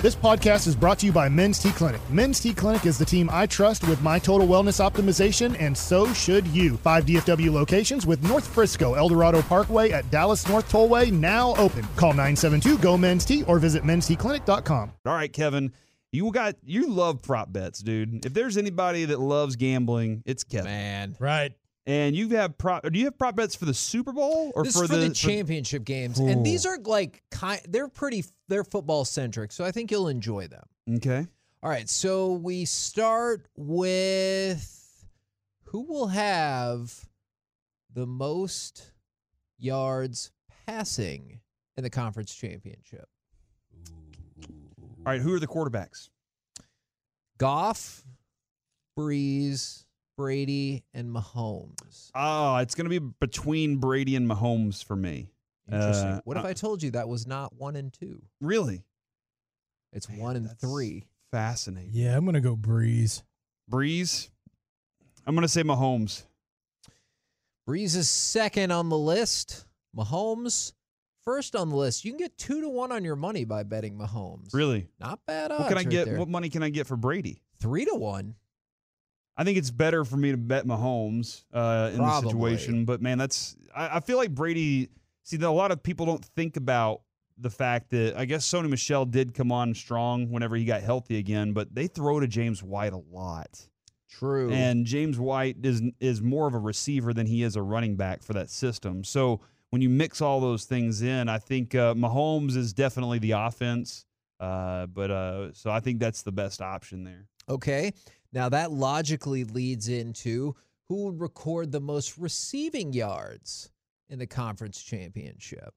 This podcast is brought to you by Men's T Clinic. Men's T Clinic is the team I trust with my total wellness optimization, and so should you. 5 DFW locations with North Frisco, El Dorado Parkway at Dallas North Tollway now open. Call 972-GO-MEN'S-T or visit mensteclinic.com. All right, Kevin, you love prop bets, dude. If there's anybody that loves gambling, it's Kevin. Man. Right. And do you have prop bets for the Super Bowl or this is for the championship games? Ooh. And these are they're football centric, so I think you'll enjoy them. Okay. All right, so we start with who will have the most yards passing in the conference championship. All right, who are the quarterbacks? Goff, Breeze, Brady, and Mahomes. Oh, it's going to be between Brady and Mahomes for me. Interesting. What if I told you that was not 1 and 2? Really? It's 1 and 3. Fascinating. Yeah, I'm going to go Breeze. Breeze? I'm going to say Mahomes. Breeze is second on the list. Mahomes, first on the list. You can get 2-1 on your money by betting Mahomes. Really? Not bad odds. What can I get? There. What money can I get for Brady? 3-1. I think it's better for me to bet Mahomes in this situation. But, man, I feel like Brady – see, a lot of people don't think about the fact that I guess Sony Michel did come on strong whenever he got healthy again, but they throw to James White a lot. True. And James White is more of a receiver than he is a running back for that system. So when you mix all those things in, I think Mahomes is definitely the offense. So I think that's the best option there. Okay. Now that logically leads into who would record the most receiving yards in the conference championship.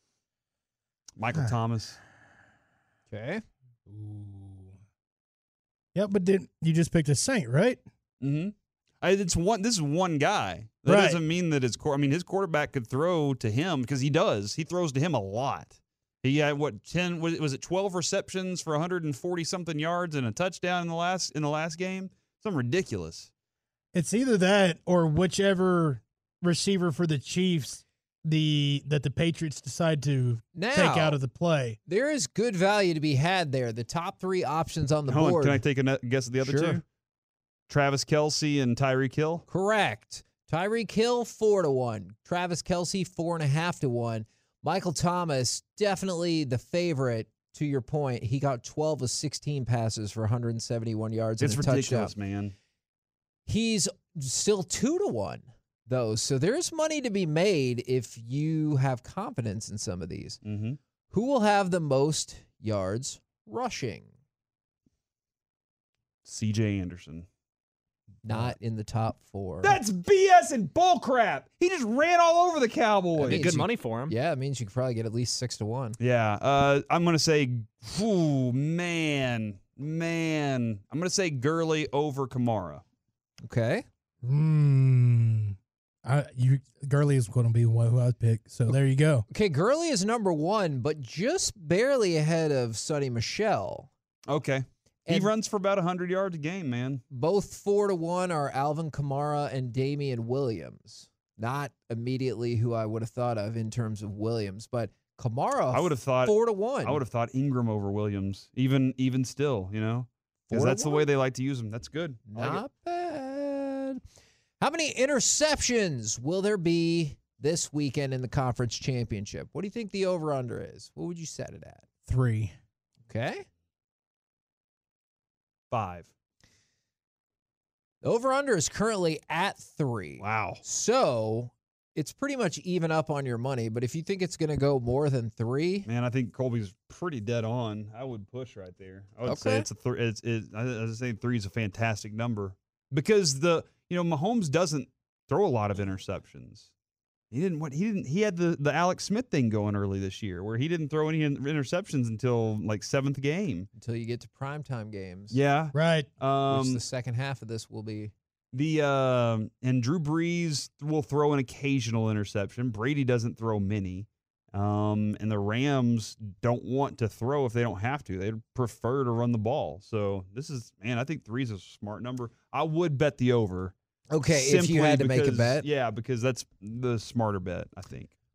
Michael Thomas. Okay. Ooh. Yeah, but you just picked a Saint, right? Mm-hmm. This is one guy. That doesn't mean that his quarterback could throw to him because he does. He throws to him a lot. He had 12 receptions for 140 something yards and a touchdown in the last game? Something ridiculous. It's either that or whichever receiver for the Chiefs that the Patriots decide to take out of the play. There is good value to be had there. The top 3 options on the board. Can I take a guess at the other two? Travis Kelce and Tyreek Hill? Correct. Tyreek Hill, 4-1. Travis Kelce, 4.5-1. Michael Thomas, definitely the favorite. To your point, he got 12 of 16 passes for 171 yards and a touchdown. It's ridiculous, man. He's still 2-1, though. So there's money to be made if you have confidence in some of these. Mm-hmm. Who will have the most yards rushing? C.J. Anderson. Not in the top 4. That's BS and bullcrap. He just ran all over the Cowboys. Good money for him. Yeah, it means you could probably get at least 6-1. Yeah, I'm going to say, man. I'm going to say Gurley over Kamara. Okay. Gurley is going to be one who I'd pick, so there you go. Okay, Gurley is number 1, but just barely ahead of Sonny Michel. Okay. He runs for about 100 yards a game, man. Both 4-1 are Alvin Kamara and Damian Williams. Not immediately who I would have thought of in terms of Williams, but Kamara, I would have thought 4-1. I would have thought Ingram over Williams, even still, because that's the way they like to use him. That's good. Not bad. How many interceptions will there be this weekend in the conference championship? What do you think the over-under is? What would you set it at? 3. Okay. 5. The over-under is currently at 3. Wow. So it's pretty much even up on your money, but if you think it's going to go more than 3. Man, I think Colby's pretty dead on. I would push right there. I would say it's a 3. I would say 3 is a fantastic number because Mahomes doesn't throw a lot of interceptions. He had the Alex Smith thing going early this year where he didn't throw any interceptions until like 7th game. Until you get to primetime games. Yeah. Right. Which the second half of this will be. And Drew Brees will throw an occasional interception. Brady doesn't throw many. And the Rams don't want to throw if they don't have to. They'd prefer to run the ball. So I think 3 is a smart number. I would bet the over. Okay, if you had to make a bet? Yeah, because that's the smarter bet, I think.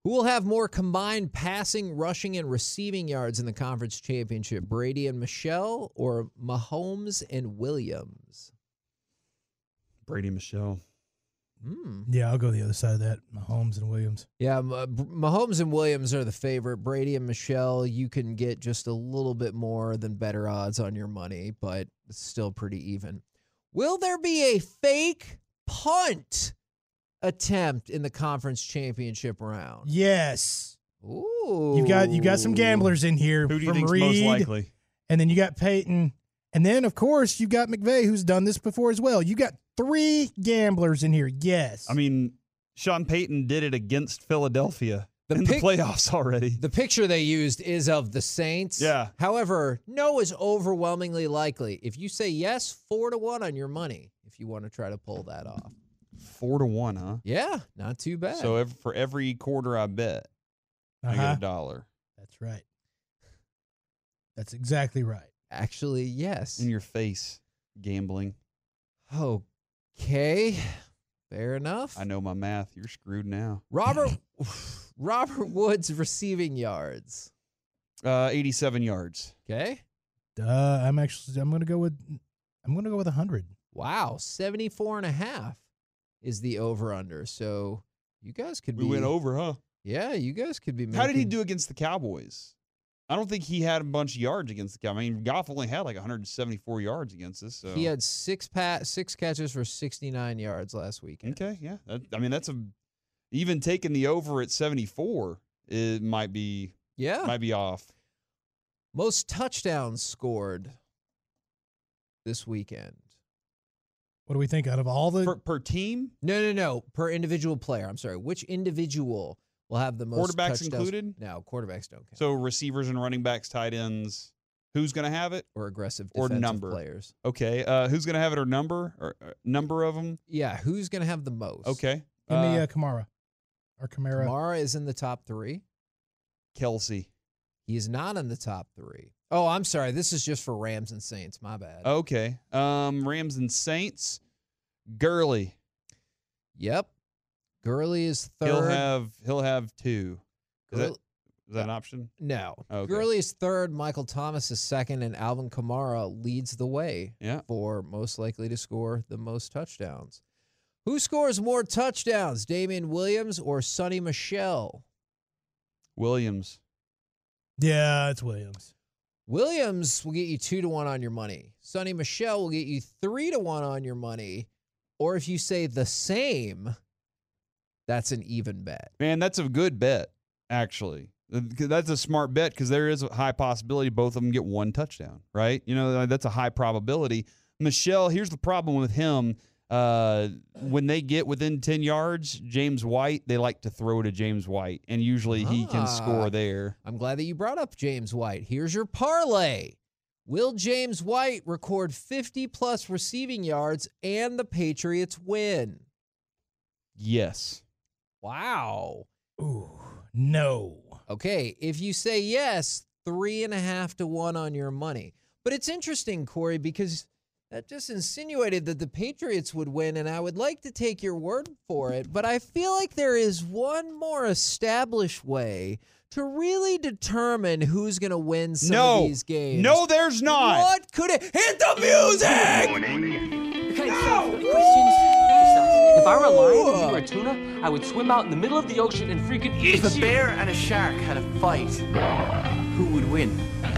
Who will have more combined passing, rushing, and receiving yards in the conference championship? Brady and Michelle or Mahomes and Williams? Brady and Michelle. Yeah, I'll go the other side of that. Mahomes and Williams. Yeah, Mahomes and Williams are the favorite. Brady and Michelle, you can get just a little bit more than better odds on your money, but it's still pretty even. Will there be a fake punt attempt in the conference championship round? Yes. Ooh. You got some gamblers in here. Who do you from think's Reed, most likely? And then you got Peyton. And then, of course, you got McVay, who's done this before as well. You got 3 gamblers in here. Yes. I mean, Sean Payton did it against Philadelphia in the playoffs already. The picture they used is of the Saints. Yeah. However, no is overwhelmingly likely. If you say yes, 4-1 on your money if you want to try to pull that off. 4-1, huh? Yeah, not too bad. So for every quarter I bet, I get $1. That's right. That's exactly right. Actually, yes. In your face, gambling. Okay. Fair enough. I know my math. You're screwed now. Robert Woods receiving yards. 87 yards. Okay. I'm going to go with 100. Wow, 74.5 is the over-under. So you guys could be. We went over, huh? Yeah, you guys could be making. How did he do against the Cowboys? I don't think he had a bunch of yards against the Cowboys. I mean, Goff only had like 174 yards against us. So. He had 6 catches for 69 yards last weekend. Okay, yeah. That's even taking the over at 74, it might be off. Most touchdowns scored this weekend. What do we think out of all the per team? No. Per individual player. I'm sorry. Which individual will have the most quarterbacks touchdowns? included? No, quarterbacks don't count. So receivers and running backs, tight ends. Who's going to have it? Or aggressive or defensive number players. Okay. Who's going to have it or number? Or number of them? Yeah. Who's going to have the most? Okay. Give me Kamara. Or Kamara. Kamara is in the top 3. Kelsey. He is not in the top 3. Oh, I'm sorry. This is just for Rams and Saints. My bad. Okay. Rams and Saints. Gurley. Yep. Gurley is third. He'll have 2. Is that an option? No. Okay. Gurley is third. Michael Thomas is second, and Alvin Kamara leads the way for most likely to score the most touchdowns. Who scores more touchdowns, Damian Williams or Sonny Michel? Williams. Yeah, it's Williams. Williams will get you 2-1 on your money. Sonny Michel will get you 3-1 on your money. Or if you say the same, that's an even bet. Man, that's a good bet, actually. That's a smart bet because there is a high possibility both of them get 1 touchdown, right? You know, that's a high probability. Michel, here's the problem with him. When they get within 10 yards, James White, they like to throw to James White, and usually he can score there. I'm glad that you brought up James White. Here's your parlay. Will James White record 50-plus receiving yards and the Patriots win? Yes. Wow. Ooh, no. Okay, if you say yes, 3.5-1 on your money. But it's interesting, Corey, because that just insinuated that the Patriots would win, and I would like to take your word for it, but I feel like there is one more established way to really determine who's going to win some of these games. No, there's not. What could it? Hit the music! Okay, so questions. If I were a lion and you were a tuna, I would swim out in the middle of the ocean and freaking eat you. If a bear and a shark had a fight, who would win?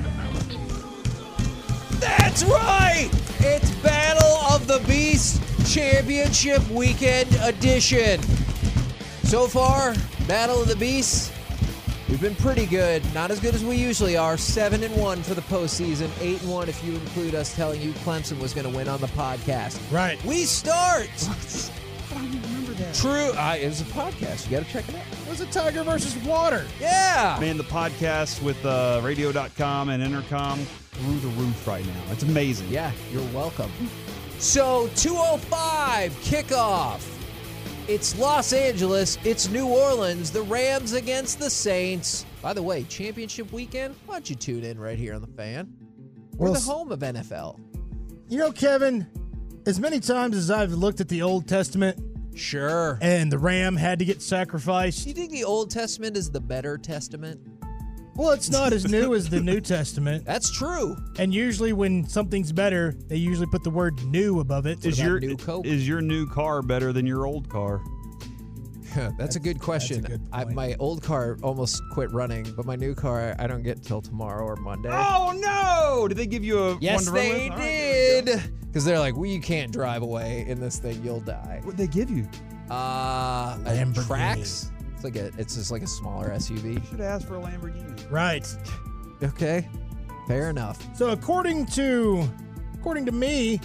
That's right! It's Battle of the Beast Championship Weekend Edition. So far, Battle of the Beasts, we've been pretty good. Not as good as we usually are. 7-1 for the postseason. 8-1 if you include us telling you Clemson was going to win on the podcast. Right. We start. I don't even remember that. True. It was a podcast. You got to check it out. It was a Tiger versus Water. Yeah. Man, the podcast with radio.com and Intercom through the roof right now. It's amazing. Yeah, you're welcome. So, 2:05 kickoff. It's Los Angeles. It's New Orleans. The Rams against the Saints. By the way, championship weekend, why don't you tune in right here on The Fan? We're the home of NFL. You know, Kevin, as many times as I've looked at the Old Testament Sure. And the ram had to get sacrificed. Do you think the Old Testament is the better testament? Well, it's not as new as the New Testament. That's true. And usually when something's better, they usually put the word new above it. Is your new car better than your old car? That's a good question. That's a good point. My old car almost quit running, but my new car, I don't get till tomorrow or Monday. Oh, no! Did they give you a Yes, one to run they with? did. Because they're like, well, you can't drive away in this thing. You'll die. What'd they give you? Lamborghini. Trax. It's just like a smaller SUV. You should ask for a Lamborghini. Right. Okay. Fair enough. So according to me,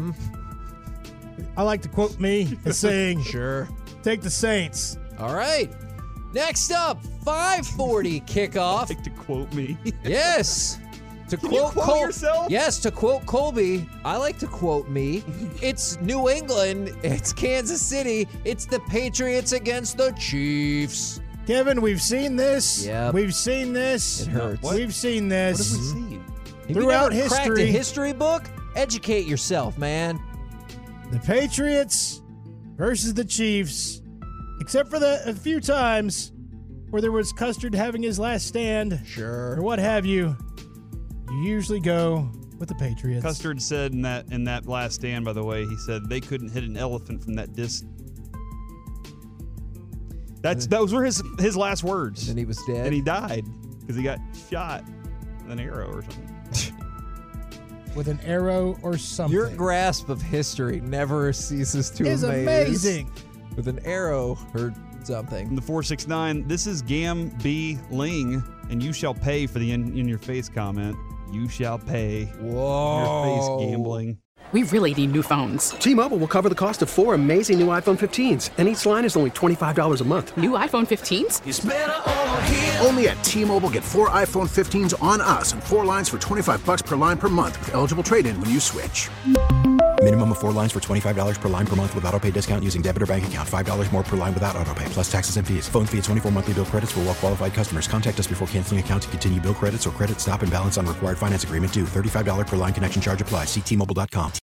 I like to quote me as saying, Sure. take the Saints. All right. Next up, 5:40 kickoff. Like to quote me. Yes. To Can you quote yourself? Yes, to quote Colby. I like to quote me. It's New England. It's Kansas City. It's the Patriots against the Chiefs. Kevin, we've seen this. Yep. We've seen this. It hurts. What? We've seen What have we this. seen? Have Throughout you never cracked a history. history book? Educate yourself, man. The Patriots versus the Chiefs. Except for a few times where there was Custard having his last stand or Sure. what have you. You usually go with the Patriots. Custard said in that last stand, by the way, he said they couldn't hit an elephant from that distance. Those were his last words. And he was dead. And he died because he got shot with an arrow or something. With an arrow or something. Your grasp of history never ceases to is amaze. amazing. With an arrow or something. From the 469, this is Gam B. Ling, and you shall pay for the in your face comment. You shall pay. Whoa. Your face gambling. We really need new phones. T-Mobile will cover the cost of 4 amazing new iPhone 15s, and each line is only $25 a month. New iPhone 15s? It's better over here. Only at T-Mobile, get 4 iPhone 15s on us and 4 lines for $25 per line per month with eligible trade-in when you switch. Minimum of 4 lines for $25 per line per month with autopay discount using debit or bank account. $5 more per line without autopay, plus taxes and fees. Phone fee at 24 monthly bill credits for well-qualified customers. Contact us before canceling account to continue bill credits or credit stop and balance on required finance agreement due. $35 per line connection charge applies. See T-Mobile.com.